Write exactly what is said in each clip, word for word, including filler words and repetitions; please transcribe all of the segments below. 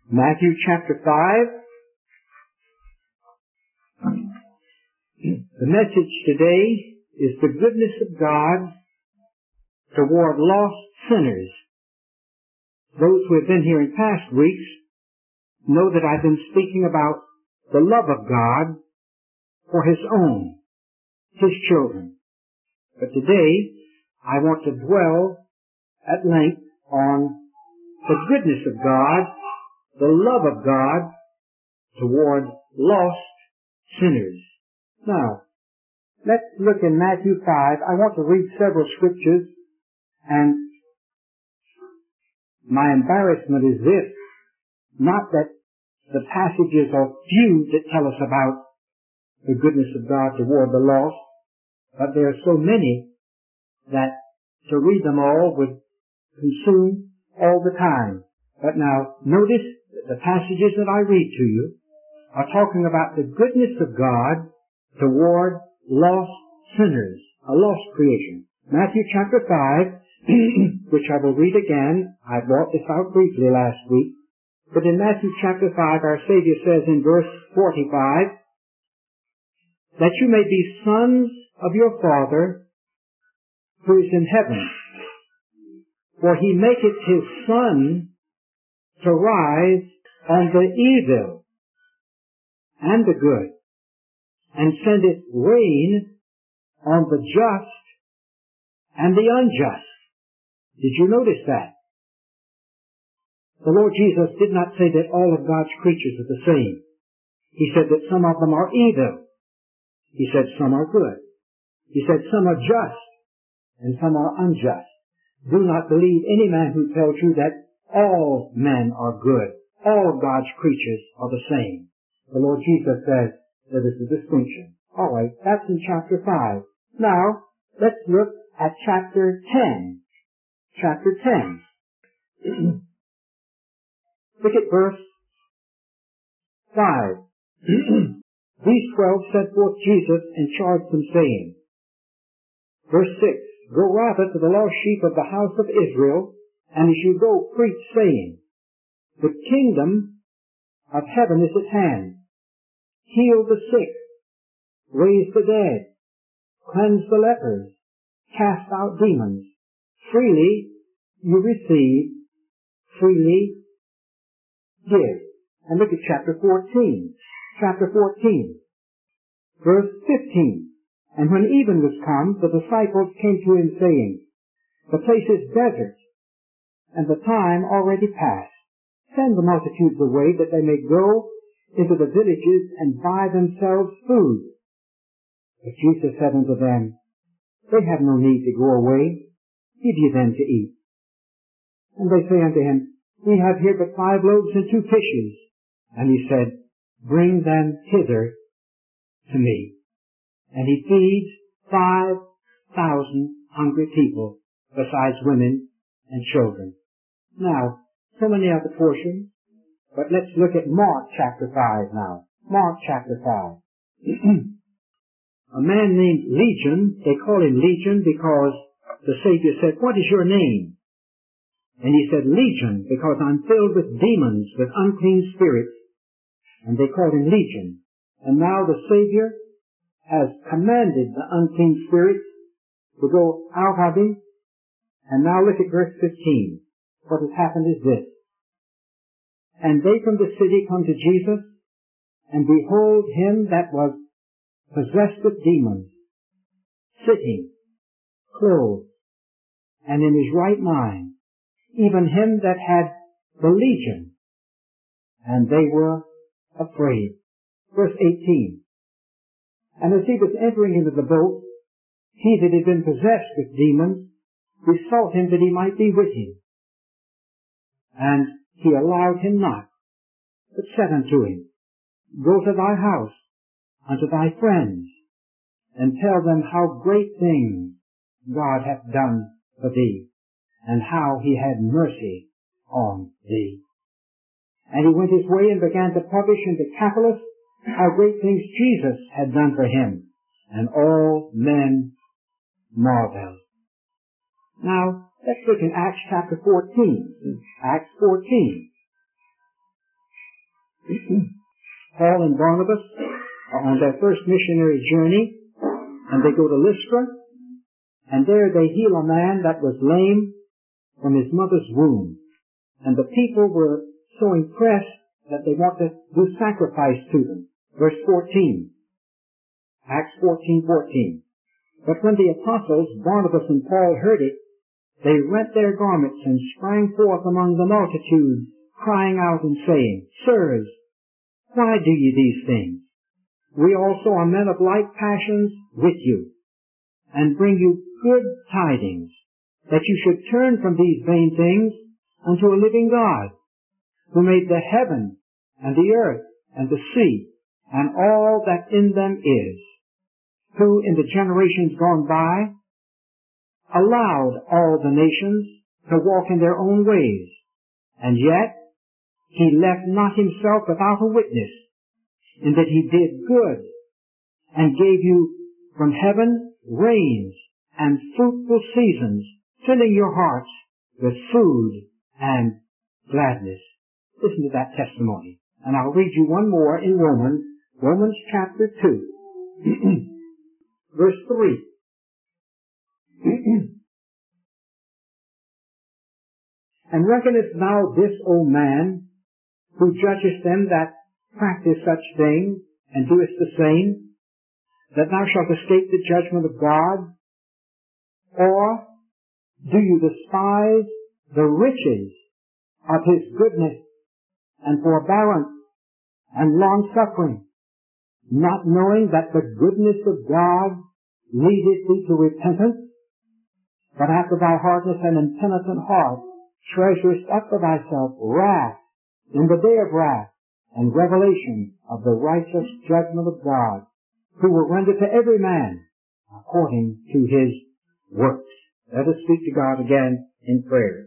Matthew chapter five. The message today is the goodness of God toward lost sinners. Those who have been here in past weeks know that I've been speaking about the love of God for His own, His children. But today, I want to dwell at length on the goodness of God, the love of God toward lost sinners. Now, let's look in Matthew five. I want to read several scriptures, and my embarrassment is this, not that the passages are few that tell us about the goodness of God toward the lost, but there are so many that to read them all would consume all the time. But now, notice that the passages that I read to you are talking about the goodness of God toward lost sinners, a lost creation. Matthew chapter five, which I will read again. I brought this out briefly last week. But in Matthew chapter five, our Savior says in verse forty-five, that you may be sons of your Father who is in heaven. For He maketh His sun to rise on the evil and the good, and sendeth rain on the just and the unjust. Did you notice that? The Lord Jesus did not say that all of God's creatures are the same. He said that some of them are evil. He said some are good. He said some are just and some are unjust. Do not believe any man who tells you that all men are good. All God's creatures are the same. The Lord Jesus says there is a distinction. All right, that's in chapter five. Now, let's look at chapter ten. Chapter ten. Look at verse five. These twelve sent forth Jesus and charged them, saying, verse six, go rather to the lost sheep of the house of Israel, and as you go, preach, saying, the kingdom of heaven is at hand. Heal the sick, raise the dead, cleanse the lepers, cast out demons. Freely you receive, freely give. And look at chapter fourteen. Chapter fourteen, verse fifteen. And when even was come, the disciples came to him, saying, the place is desert, and the time already past. Send the multitudes away, that they may go into the villages and buy themselves food. But Jesus said unto them, they have no need to go away. Give ye them to eat. And they say unto him, we have here but five loaves and two fishes. And he said, bring them hither to me. And he feeds five thousand hungry people, besides women and children. Now, so many other portions, but let's look at Mark chapter five now. Mark chapter five. A man named Legion, they call him Legion because the Savior said, what is your name? And he said, Legion, because I'm filled with demons, with unclean spirits. And they called him Legion. And now the Savior has commanded the unclean spirits to go out of him. And now look at verse fifteen. What has happened is this. And they from the city come to Jesus, and behold him that was possessed with demons, sitting, clothed, and in his right mind, even him that had the legion. And they were afraid. Verse eighteen. And as he was entering into the boat, he that had been possessed with demons besought him that he might be with him. And he allowed him not, but said unto him, go to thy house, unto thy friends, and tell them how great things God hath done for thee, and how he had mercy on thee. And he went his way and began to publish in Decapolis how great things Jesus had done for him, and all men marveled. Now, let's look in Acts chapter fourteen. Acts fourteen. Paul and Barnabas are on their first missionary journey, and they go to Lystra, and there they heal a man that was lame from his mother's womb. And the people were so impressed that they want to do sacrifice to them. Verse fourteen. Acts fourteen fourteen. But when the apostles, Barnabas and Paul, heard it, they rent their garments and sprang forth among the multitude, crying out and saying, Sirs, why do ye these things? We also are men of like passions with you, and bring you good tidings, that you should turn from these vain things unto a living God, who made the heaven and the earth and the sea and all that in them is, who in the generations gone by allowed all the nations to walk in their own ways, and yet he left not himself without a witness, in that he did good and gave you from heaven rains and fruitful seasons, filling your hearts with food and gladness. Listen to that testimony. And I'll read you one more in Romans, Romans chapter two, verse three. And reckonest thou this, O man, who judgest them that practice such things, and doest the same, that thou shalt escape the judgment of God? Or do you despise the riches of his goodness and forbearance and long-suffering, not knowing that the goodness of God leadeth thee to repentance? But after thy hardness and impenitent heart treasurest up for thyself wrath in the day of wrath and revelation of the righteous judgment of God, who will render to every man according to his works. Let us speak to God again in prayer.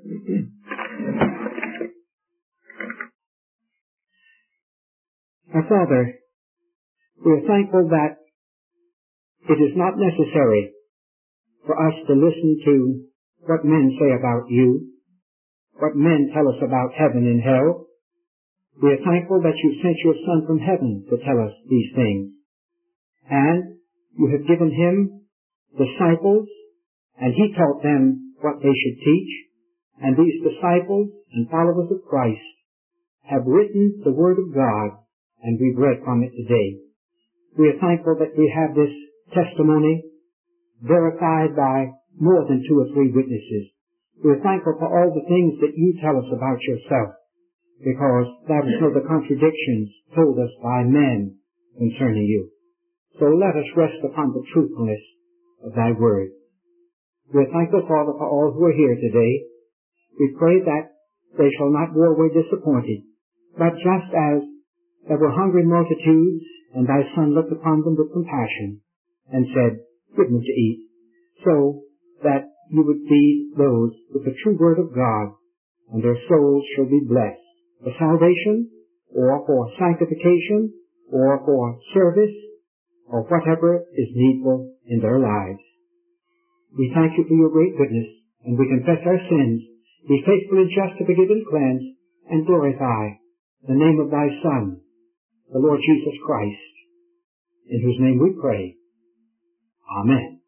Our Father, we are thankful that it is not necessary for us to listen to what men say about you, what men tell us about heaven and hell. We are thankful that you sent your Son from heaven to tell us these things. And you have given him disciples, and he taught them what they should teach. And these disciples and followers of Christ have written the Word of God, and we've read from it today. We are thankful that we have this testimony verified by more than two or three witnesses. We are thankful for all the things that you tell us about yourself, because that is no the contradictions told us by men concerning you. So let us rest upon the truthfulness of thy word. We are thankful, Father, for all who are here today. We pray that they shall not go away disappointed, but just as there were hungry multitudes, and thy Son looked upon them with compassion and said, Give them to eat, so that you would feed those with the true word of God, and their souls shall be blessed for salvation, or for sanctification, or for service, or whatever is needful in their lives. We thank you for your great goodness, and we confess our sins. Be faithful and just to forgive and cleanse, and glorify the name of thy Son, the Lord Jesus Christ, in whose name we pray. Amen.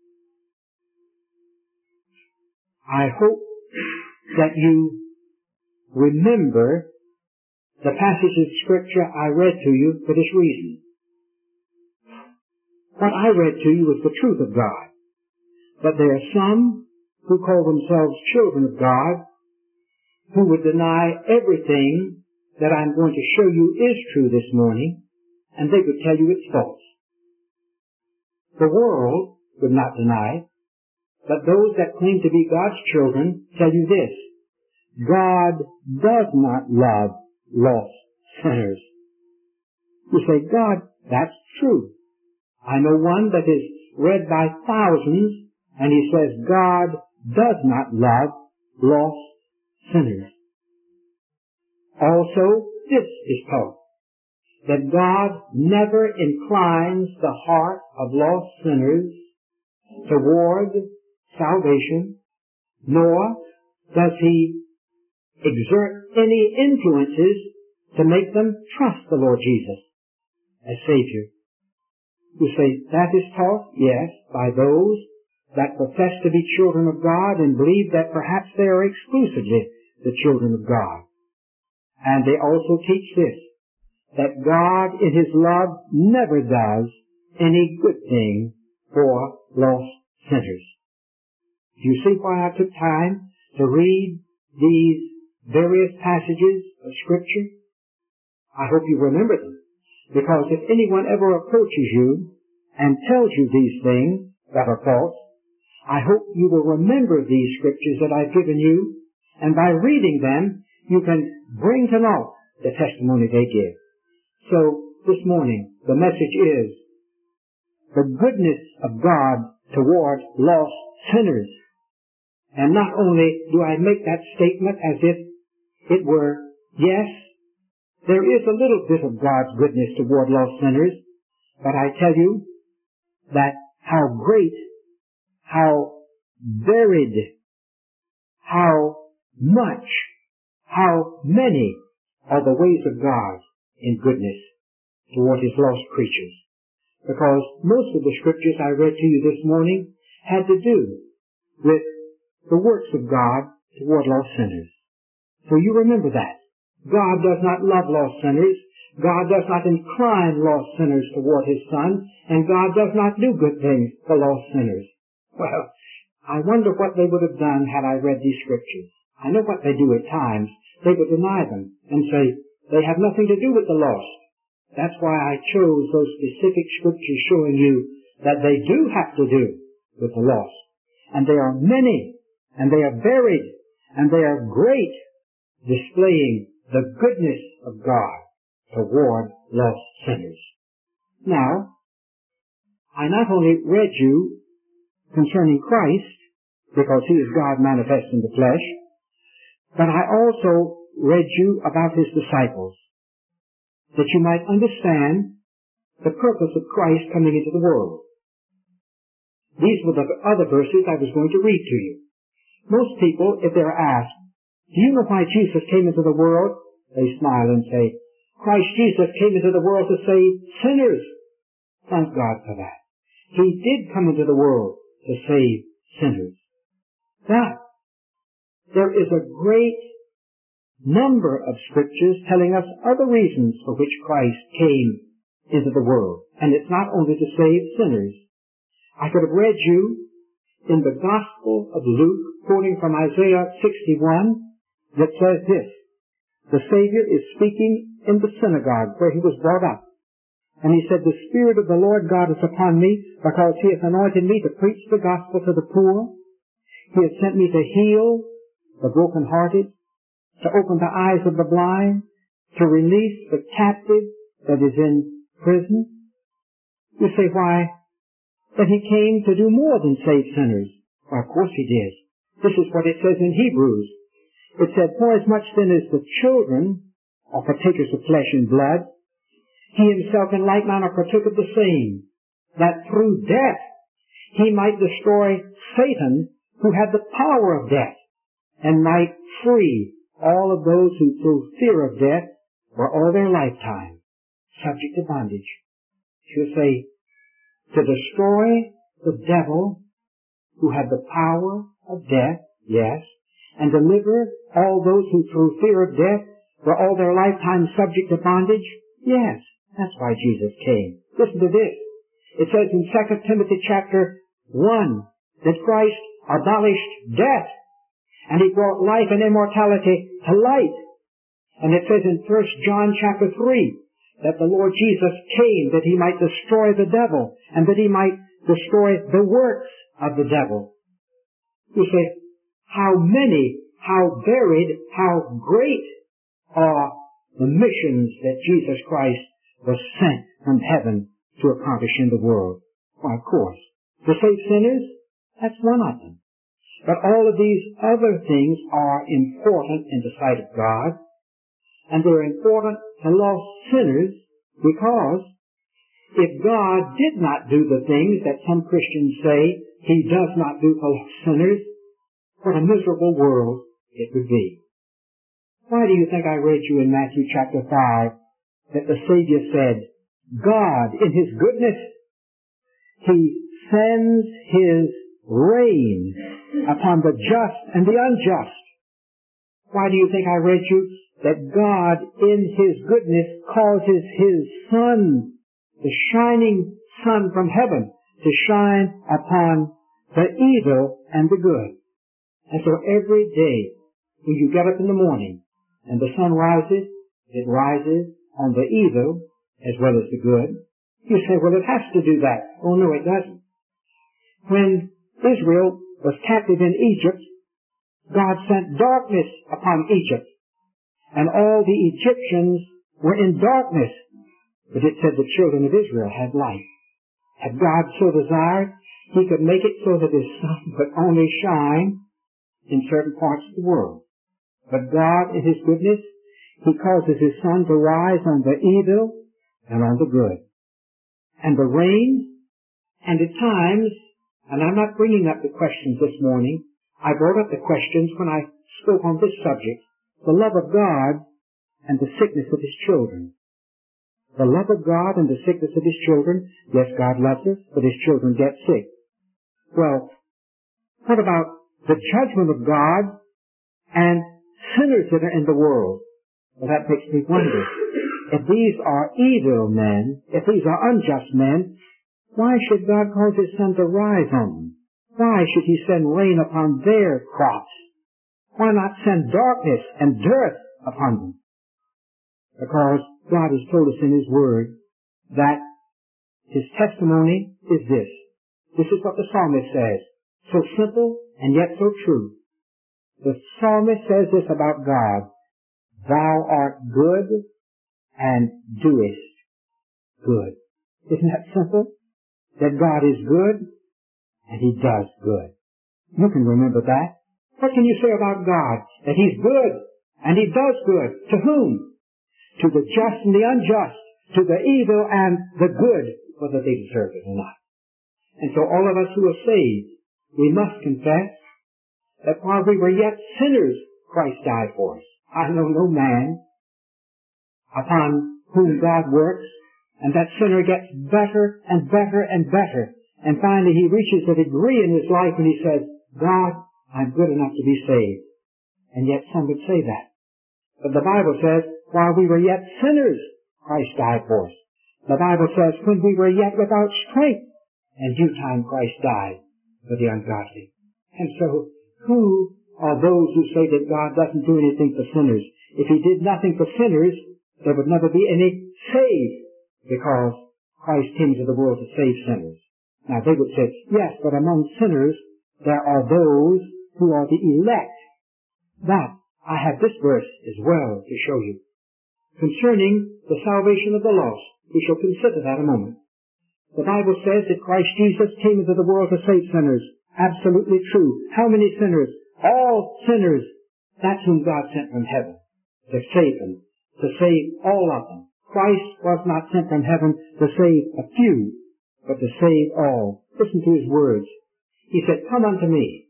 I hope that you remember the passage of Scripture I read to you for this reason. What I read to you was the truth of God. But there are some who call themselves children of God who would deny everything that I'm going to show you is true this morning, and they would tell you it's false. The world would not deny it, but those that claim to be God's children tell you this: God does not love lost sinners. You say, God, that's true. I know one that is read by thousands, and he says God does not love lost sinners. Also, this is taught, that God never inclines the heart of lost sinners toward salvation, nor does he exert any influences to make them trust the Lord Jesus as Savior. You say, that is taught? Yes, by those that profess to be children of God and believe that perhaps they are exclusively the children of God. And they also teach this, that God in His love never does any good thing for lost sinners. Do you see why I took time to read these various passages of Scripture? I hope you remember them, because if anyone ever approaches you and tells you these things that are false, I hope you will remember these Scriptures that I've given you, and by reading them, you can bring to naught the testimony they give. So, this morning, the message is the goodness of God toward lost sinners. And not only do I make that statement as if it were, yes, there is a little bit of God's goodness toward lost sinners, but I tell you that how great, how varied, how much, how many are the ways of God in goodness toward His lost creatures. Because most of the Scriptures I read to you this morning had to do with the works of God toward lost sinners. So you remember that. God does not love lost sinners. God does not incline lost sinners toward His Son, and God does not do good things for lost sinners. Well, I wonder what they would have done had I read these Scriptures. I know what they do at times. They would deny them and say, they have nothing to do with the lost. That's why I chose those specific Scriptures showing you that they do have to do with the lost. And they are many, and they are varied, and they are great, displaying the goodness of God toward lost sinners. Now, I not only read you concerning Christ, because He is God manifest in the flesh, but I also read you about His disciples, that you might understand the purpose of Christ coming into the world. These were the other verses I was going to read to you. Most people, if they're asked, do you know why Jesus came into the world? They smile and say, Christ Jesus came into the world to save sinners. Thank God for that. He did come into the world to save sinners. But there is a great number of Scriptures telling us other reasons for which Christ came into the world. And it's not only to save sinners. I could have read you in the Gospel of Luke, quoting from Isaiah sixty-one, that says this, the Savior is speaking in the synagogue where He was brought up. And He said, the Spirit of the Lord God is upon me, because He has anointed me to preach the gospel to the poor. He has sent me to heal the brokenhearted, to open the eyes of the blind, to release the captive that is in prison. You say, why? That He came to do more than save sinners. Well, of course He did. This is what it says in Hebrews. It said, for as much then as the children are partakers of flesh and blood, He Himself in like manner partook of the same, that through death He might destroy Satan, who had the power of death, and might free all of those who through fear of death were all their lifetime subject to bondage. She'll say, to destroy the devil who had the power of death, yes, and deliver all those who through fear of death were all their lifetime subject to bondage, yes, that's why Jesus came. Listen to this. It says in Second Timothy chapter one that Christ abolished death, and He brought life and immortality to light. And it says in First John chapter three that the Lord Jesus came that He might destroy the devil, and that He might destroy the works of the devil. You say, how many, how varied, how great are the missions that Jesus Christ was sent from heaven to accomplish in the world? Why, of course, to save sinners, that's one of them. But all of these other things are important in the sight of God, and they're important to lost sinners, because if God did not do the things that some Christians say He does not do for lost sinners, what a miserable world it would be. Why do you think I read you in Matthew chapter five that the Savior said, God, in His goodness, He sends His rain upon the just and the unjust? Why do you think I read you that God, in His goodness, causes His sun, the shining sun from heaven, to shine upon the evil and the good? And so every day, when you get up in the morning and the sun rises, it rises on the evil as well as the good. You say, well, it has to do that. Oh, no, it doesn't. When Israel was captive in Egypt, God sent darkness upon Egypt, and all the Egyptians were in darkness. But it said the children of Israel had light. Had God so desired, He could make it so that His sun would only shine in certain parts of the world. But God, in His goodness, He causes His sun to rise on the evil and on the good. And the rain, and at times, and I'm not bringing up the questions this morning, I brought up the questions when I spoke on this subject, the love of God and the sickness of His children. The love of God and the sickness of His children. Yes, God loves us, but His children get sick. Well, what about the judgment of God and sinners that are in the world? Well, that makes me wonder. If these are evil men, if these are unjust men, why should God cause His sun to rise on them? Why should He send rain upon their crops? Why not send darkness and dearth upon them? Because God has told us in His Word that His testimony is this. This is what the psalmist says. So simple and yet so true. The psalmist says this about God. Thou art good and doest good. Isn't that simple? That God is good and He does good. You can remember that. What can you say about God? That He's good and He does good. To whom? To the just and the unjust. To the evil and the good, whether they deserve it or not. And so all of us who are saved, we must confess that while we were yet sinners, Christ died for us. I know no man upon whom God works, and that sinner gets better and better and better. And finally he reaches a degree in his life when he says, God, I'm good enough to be saved. And yet some would say that. But the Bible says, while we were yet sinners, Christ died for us. The Bible says, when we were yet without strength, in due time Christ died for the ungodly. And so, who are those who say that God doesn't do anything for sinners? If He did nothing for sinners, there would never be any saved, because Christ came to the world to save sinners. Now they would say, yes, but among sinners there are those who are the elect. But I have this verse as well to show you. Concerning the salvation of the lost, we shall consider that a moment. The Bible says that Christ Jesus came into the world to save sinners. Absolutely true. How many sinners? All sinners. That's whom God sent from heaven to save them, to save all of them. Christ was not sent from heaven to save a few, but to save all. Listen to His words. He said, come unto me,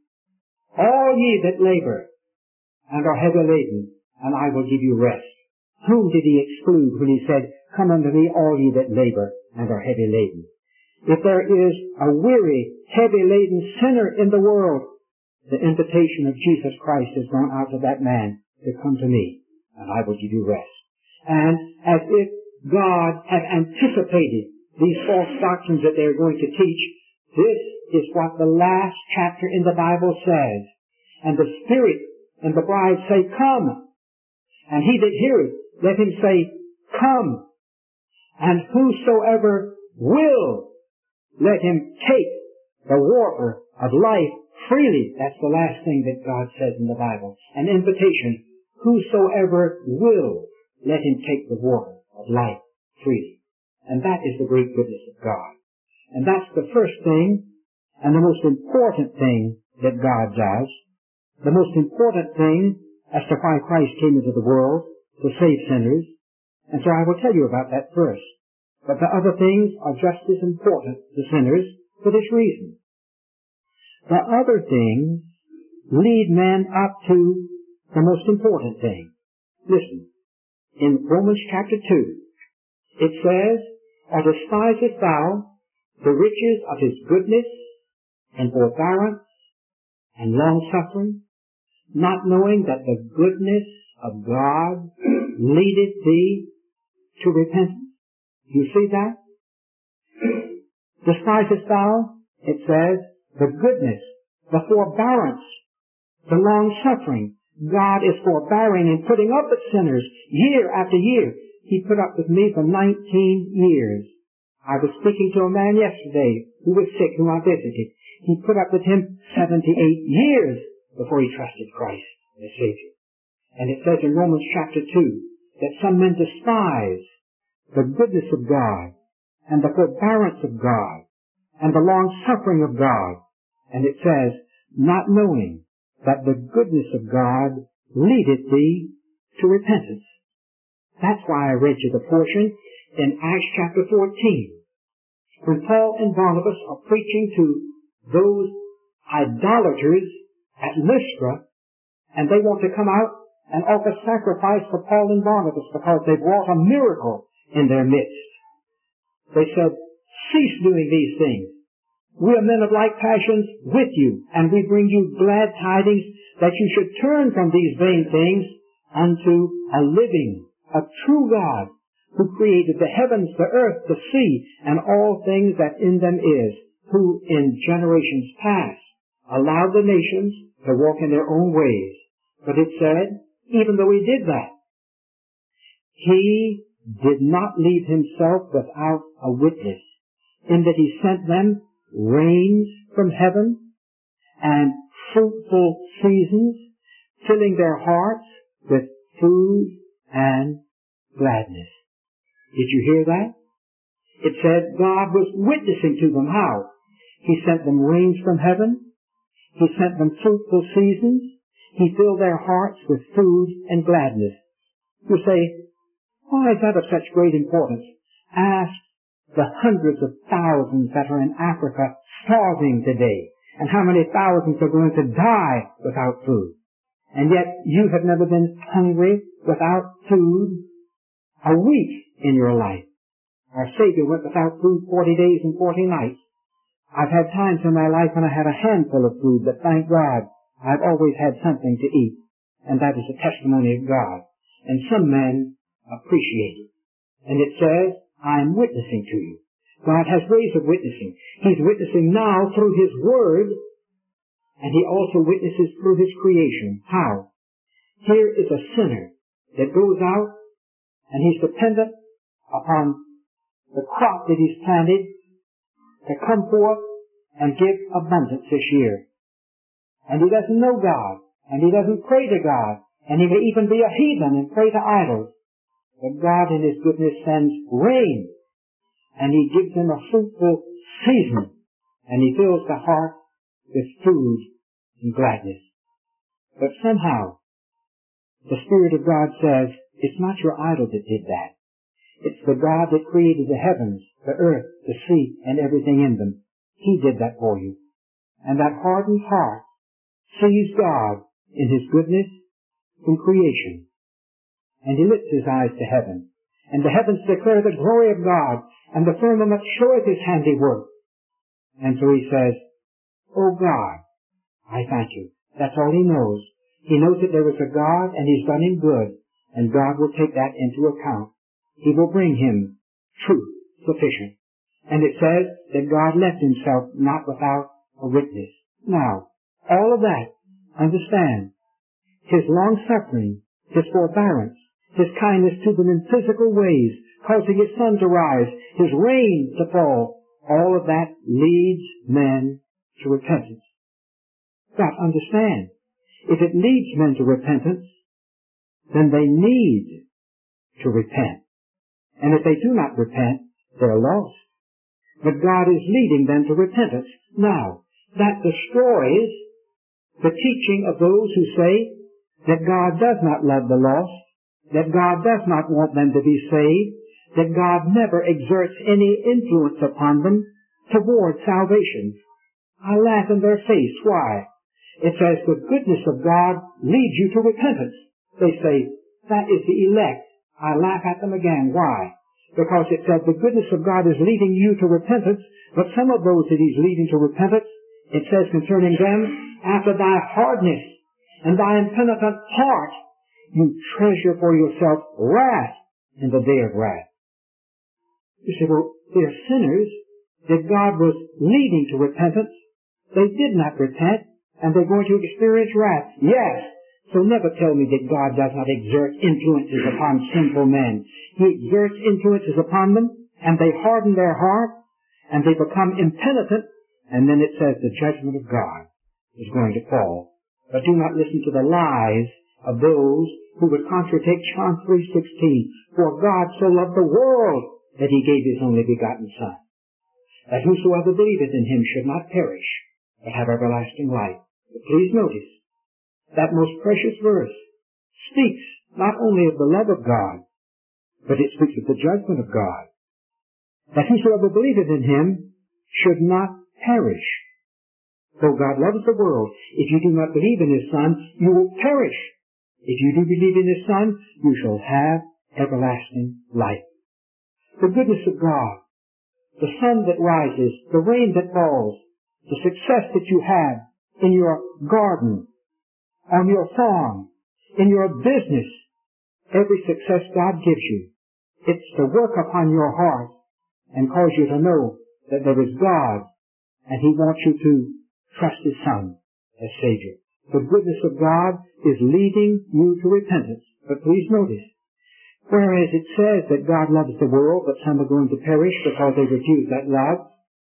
all ye that labor and are heavy laden, and I will give you rest. Whom did He exclude when He said, come unto me, all ye that labor and are heavy laden? If there is a weary, heavy-laden sinner in the world, the invitation of Jesus Christ has gone out to that man to come to me, and I will give you rest. And as if God had anticipated these false doctrines that they are going to teach, this is what the last chapter in the Bible says. And the Spirit and the bride say, come. And he that heareth, let him say, come. And whosoever will, let him take the water of life freely. That's the last thing that God says in the Bible. An invitation. Whosoever will, let him take the water of life freely. And that is the great goodness of God. And that's the first thing and the most important thing that God does. The most important thing as to why Christ came into the world to save sinners. And so I will tell you about that first. But the other things are just as important to sinners for this reason. The other things lead men up to the most important thing. Listen, in Romans chapter two, it says, or despisest thou the riches of his goodness and forbearance and long-suffering, not knowing that the goodness of God leadeth thee to repentance? You see that? Despisest thou, it says, the goodness, the forbearance, the long-suffering. God is forbearing and putting up with sinners year after year. He put up with me for nineteen years. I was speaking to a man yesterday who was sick, whom I visited. He put up with him seventy-eight years before he trusted Christ as Savior. And it says in Romans chapter two that some men despise the goodness of God and the forbearance of God and the long-suffering of God. And it says, not knowing that the goodness of God leadeth thee to repentance. That's why I read you the portion in Acts chapter fourteen. When Paul and Barnabas are preaching to those idolaters at Lystra, and they want to come out and offer sacrifice for Paul and Barnabas because they've wrought a miracle in their midst. They said, cease doing these things. We are men of like passions with you, and we bring you glad tidings that you should turn from these vain things unto a living, a true God, who created the heavens, the earth, the sea, and all things that in them is, who in generations past allowed the nations to walk in their own ways. But it said, even though he did that, he did not leave himself without a witness, in that he sent them rains from heaven and fruitful seasons, filling their hearts with food and gladness. Did you hear that? It said God was witnessing to them. How? He sent them rains from heaven. He sent them fruitful seasons. He filled their hearts with food and gladness. You say, why is that of such great importance? Ask the hundreds of thousands that are in Africa starving today, and how many thousands are going to die without food. And yet you have never been hungry without food a week in your life. Our Savior went without food forty days and forty nights. I've had times in my life when I had a handful of food, but thank God I've always had something to eat, and that is a testimony of God. And some men appreciate it. And it says, I'm witnessing to you. God has ways of witnessing. He's witnessing now through His Word, and He also witnesses through His creation. How? Here is a sinner that goes out, and he's dependent upon the crop that he's planted to come forth and give abundance this year. And he doesn't know God, and he doesn't pray to God, and he may even be a heathen and pray to idols. But God in His goodness sends rain, and He gives him a fruitful season, and He fills the heart with food and gladness. But somehow, the Spirit of God says, it's not your idol that did that. It's the God that created the heavens, the earth, the sea, and everything in them. He did that for you. And that hardened heart sees God in His goodness in creation. And he lifts his eyes to heaven. And the heavens declare the glory of God, and the firmament showeth His handiwork. And so he says, Oh God, I thank you. That's all he knows. He knows that there was a God, and He's done him good, and God will take that into account. He will bring him truth sufficient. And it says that God left Himself not without a witness. Now, all of that, understand, His long-suffering, His forbearance, His kindness to them in physical ways, causing His sun to rise, His rain to fall, all of that leads men to repentance. But understand, if it leads men to repentance, then they need to repent. And if they do not repent, they're lost. But God is leading them to repentance. Now, that destroys the teaching of those who say that God does not love the lost, that God does not want them to be saved, that God never exerts any influence upon them toward salvation. I laugh in their face. Why? It says the goodness of God leads you to repentance. They say, That is the elect. I laugh at them again. Why? Because it said the goodness of God is leading you to repentance, but some of those that He's leading to repentance, it says concerning them, after thy hardness and thy impenitent heart, you treasure for yourself wrath in the day of wrath. You say, well, they're sinners that God was leading to repentance. They did not repent, and they're going to experience wrath. Yes. So never tell me that God does not exert influences upon sinful men. He exerts influences upon them, and they harden their heart, and they become impenitent, and then it says the judgment of God is going to fall. But do not listen to the lies of those who would contradict John three sixteen. For God so loved the world that He gave His only begotten Son, that whosoever believeth in Him should not perish, but have everlasting life. But please notice, that most precious verse speaks not only of the love of God, but it speaks of the judgment of God. That whosoever believeth in Him should not perish. Though God loves the world, if you do not believe in His Son, you will perish. If you do believe in His Son, you shall have everlasting life. The goodness of God, the sun that rises, the rain that falls, the success that you have in your garden, on your farm, in your business, every success God gives you, it's to work upon your heart and cause you to know that there is God, and He wants you to trust His Son as Savior. The goodness of God is leading you to repentance. But please notice, whereas it says that God loves the world, but some are going to perish because they refuse that love,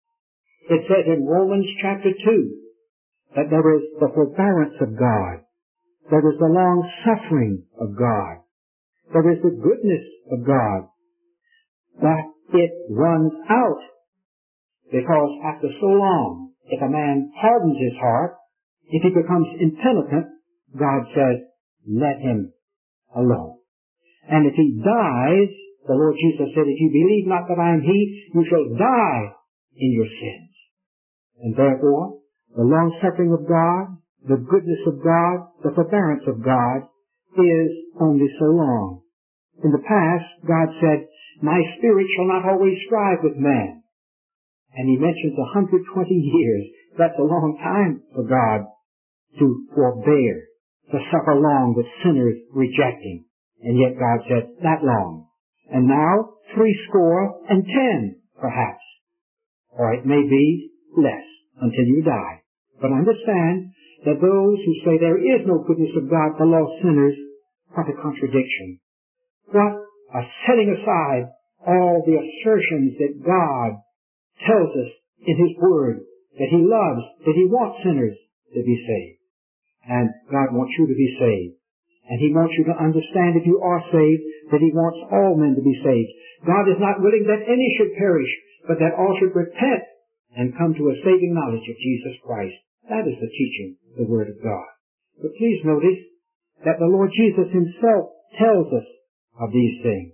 it says in Romans chapter two that there is the forbearance of God. There is the long-suffering of God. There is the goodness of God. That it runs out. Because after so long, if a man hardens his heart, if he becomes impenitent, God says, let him alone. And if he dies, the Lord Jesus said, if you believe not that I am He, you shall die in your sins. And therefore, the long-suffering of God, the goodness of God, the forbearance of God is only so long. In the past, God said, my spirit shall not always strive with man. And He mentions one hundred twenty years. That's a long time for God to forbear, to suffer long with sinners rejecting. And yet God said, that long. And now, three score and ten, perhaps. Or it may be less until you die. But understand that those who say there is no goodness of God for lost sinners, what a contradiction. What a setting aside all the assertions that God tells us in His Word, that He loves, that He wants sinners to be saved. And God wants you to be saved. And He wants you to understand, if you are saved, that He wants all men to be saved. God is not willing that any should perish, but that all should repent and come to a saving knowledge of Jesus Christ. That is the teaching of the Word of God. But please notice that the Lord Jesus Himself tells us of these things.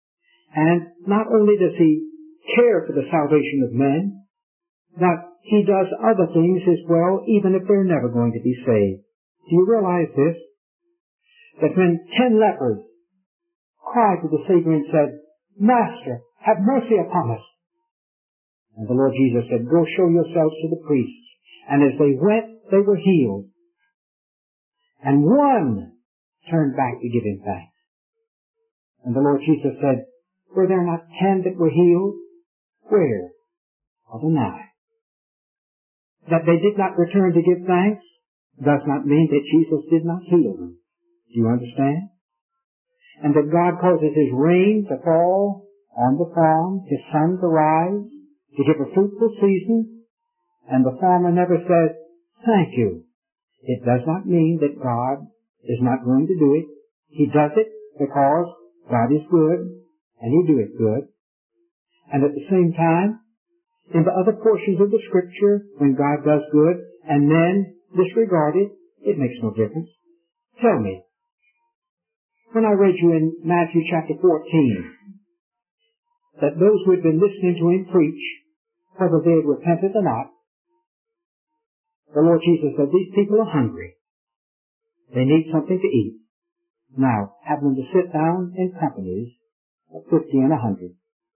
And not only does He care for the salvation of men, but He does other things as well, even if they're never going to be saved. Do you realize this? That when ten lepers cried to the Savior and said, Master, have mercy upon us. And the Lord Jesus said, go show yourselves to the priests. And as they went, they were healed. And one turned back to give Him thanks. And the Lord Jesus said, were there not ten that were healed? Where are the nine? That they did not return to give thanks does not mean that Jesus did not heal them. Do you understand? And that God causes His rain to fall on the farm, His sun to rise, to give a fruitful season, and the farmer never says, thank you. It does not mean that God is not going to do it. He does it because God is good, and He do it good. And at the same time, in the other portions of the Scripture, when God does good, and men disregard it, it makes no difference. Tell me, when I read you in Matthew chapter fourteen, that those who had been listening to Him preach, whether they had repented or not, the Lord Jesus said, these people are hungry. They need something to eat. Now, have them to sit down in companies of fifty and a hundred,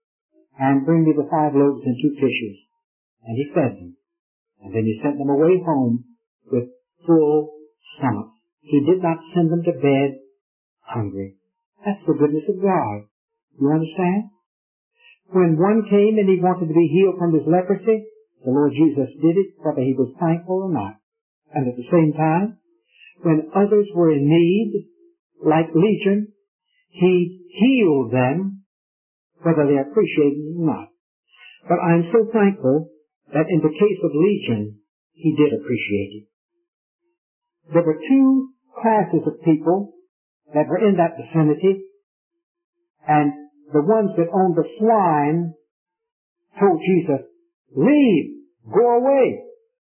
and bring me the five loaves and two fishes. And he fed them. And then he sent them away home with full stomachs. He did not send them to bed hungry. That's the goodness of God. You understand? When one came and he wanted to be healed from his leprosy, the Lord Jesus did it whether he was thankful or not. And at the same time, when others were in need, like Legion, he healed them whether they appreciated it or not. But I'm so thankful that in the case of Legion, he did appreciate it. There were two classes of people that were in that vicinity, and the ones that owned the swine told Jesus, leave, go away.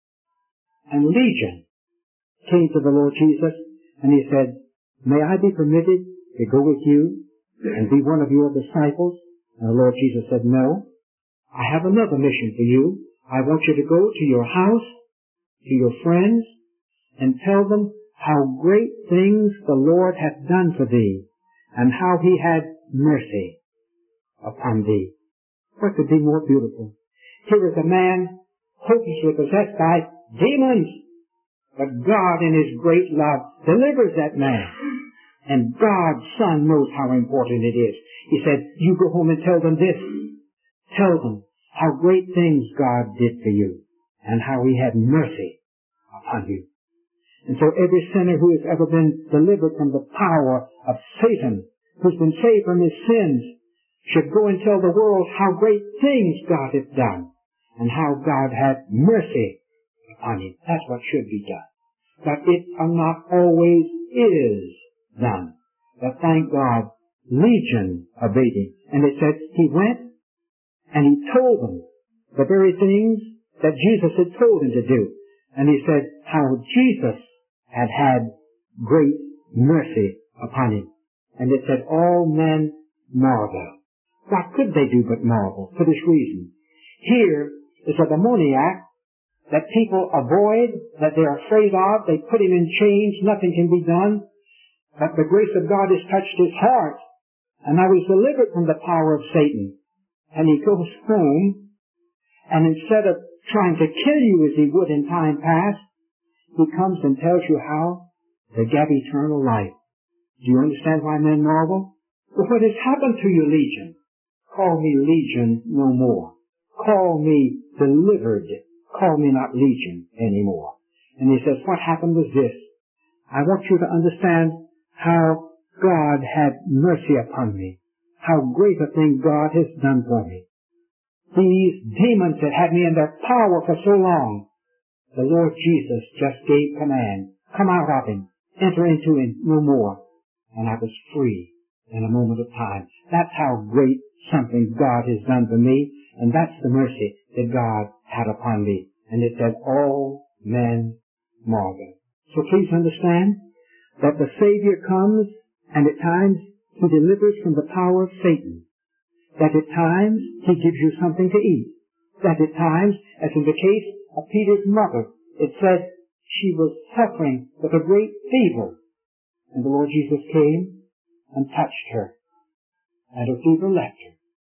And Legion came to the Lord Jesus, and he said, may I be permitted to go with you and be one of your disciples? And the Lord Jesus said, no, I have another mission for you. I want you to go to your house, to your friends, and tell them how great things the Lord hath done for thee, and how he had mercy upon thee. What could be more beautiful? Here is a man hopelessly possessed by demons, but God in his great love delivers that man. And God's Son knows how important it is. He said, you go home and tell them this. Tell them how great things God did for you, and how he had mercy upon you. And so every sinner who has ever been delivered from the power of Satan, who's been saved from his sins, should go and tell the world how great things God hath done, and how God had mercy upon him. That's what should be done. But it not always is done. But thank God, Legion obeyed him. And it said he went and he told them the very things that Jesus had told him to do. And he said how Jesus had had great mercy upon him. And it said all men marvel. What could they do but marvel for this reason? Here is a demoniac that people avoid, that they're afraid of. They put him in chains. Nothing can be done. But the grace of God has touched his heart. And now he's delivered from the power of Satan. And he goes home, and instead of trying to kill you as he would in time past, he comes and tells you how to get eternal life. Do you understand why men marvel? Well, what has happened to you, Legion? Call me Legion no more. Call me delivered. Call me not Legion anymore. And he says, what happened was this. I want you to understand how God had mercy upon me. How great a thing God has done for me. These demons that had me in their power for so long, the Lord Jesus just gave command. Come out of him. Enter into him no more. And I was free in a moment of time. That's how great something God has done for me. And that's the mercy that God had upon me. And it said, all men marvel. So please understand that the Savior comes, and at times he delivers from the power of Satan. That at times he gives you something to eat. That at times, as in the case of Peter's mother, it said she was suffering with a great fever. And the Lord Jesus came and touched her. And her fever left her.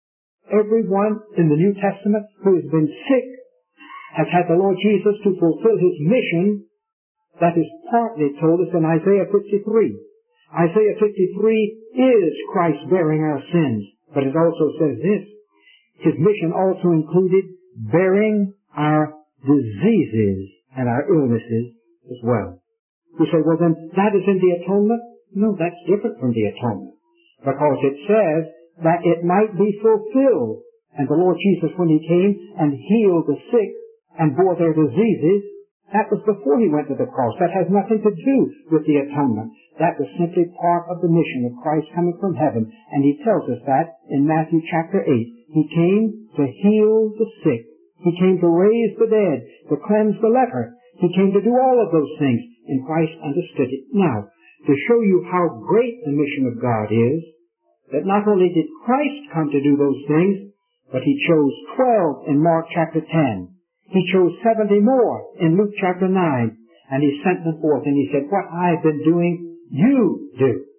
Everyone in the New Testament who has been sick has had the Lord Jesus to fulfill his mission. That is partly told us in Isaiah fifty-three. Isaiah fifty-three is Christ bearing our sins. But it also says this. His mission also included bearing our diseases and our illnesses as well. You say, well then, that is in the atonement? No, that's different from the atonement. Because it says that it might be fulfilled. And the Lord Jesus, when he came and healed the sick and bore their diseases, that was before he went to the cross. That has nothing to do with the atonement. That was simply part of the mission of Christ coming from heaven. And he tells us that in Matthew chapter eight. He came to heal the sick. He came to raise the dead, to cleanse the leper. He came to do all of those things. And Christ understood it. Now, to show you how great the mission of God is, that not only did Christ come to do those things, but he chose twelve in Mark chapter ten. He chose seventy more in Luke chapter nine, and he sent them forth, and he said, what I've been doing, you do.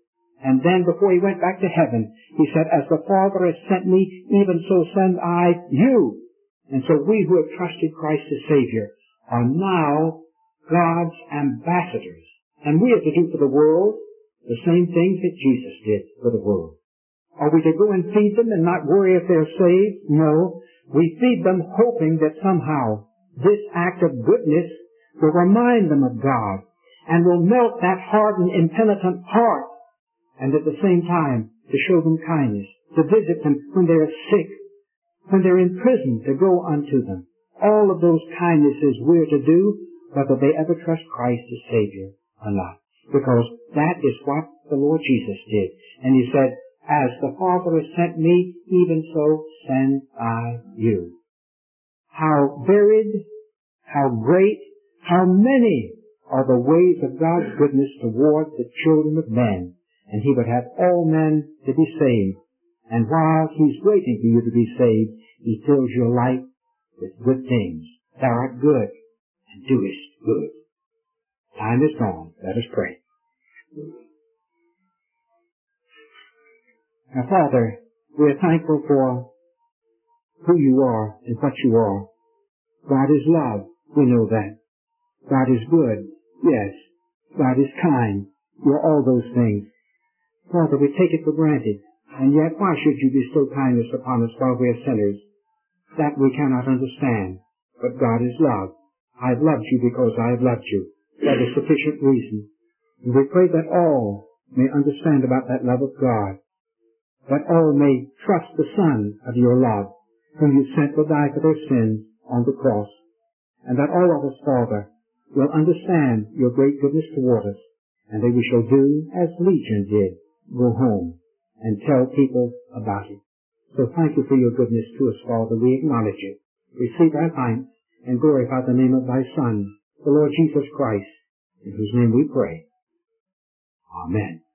And then before he went back to heaven, he said, as the Father has sent me, even so send I you. And so we who have trusted Christ as Savior are now God's ambassadors. And we are to do for the world the same things that Jesus did for the world. Are we to go and feed them and not worry if they're saved? No. We feed them hoping that somehow this act of goodness will remind them of God and will melt that hardened, impenitent heart, and at the same time to show them kindness, to visit them when they are sick, when they're in prison, to go unto them. All of those kindnesses we're to do, whether they ever trust Christ as Savior or not. Because that is what the Lord Jesus did. And he said, as the Father has sent me, even so send I you. How varied, how great, how many are the ways of God's goodness toward the children of men. And he would have all men to be saved. And while he's waiting for you to be saved, he fills your life with good things. Thou art good, and doest good. Time is gone. Let us pray. Now, Father, we are thankful for who you are and what you are. God is love. We know that. God is good. Yes. God is kind. You're all those things. Father, we take it for granted. And yet, why should you bestow kindness upon us while we are sinners? That we cannot understand. But God is love. I have loved you because I have loved you. That is sufficient reason. And we pray that all may understand about that love of God. That all may trust the Son of your love, whom you sent to die for their sins on the cross. And that all of us, Father, will understand your great goodness toward us, and that we shall do as Legion did, go home and tell people about it. So thank you for your goodness to us, Father. We acknowledge it. Receive our thanks and glorify the name of thy Son, the Lord Jesus Christ, in whose name we pray. Amen.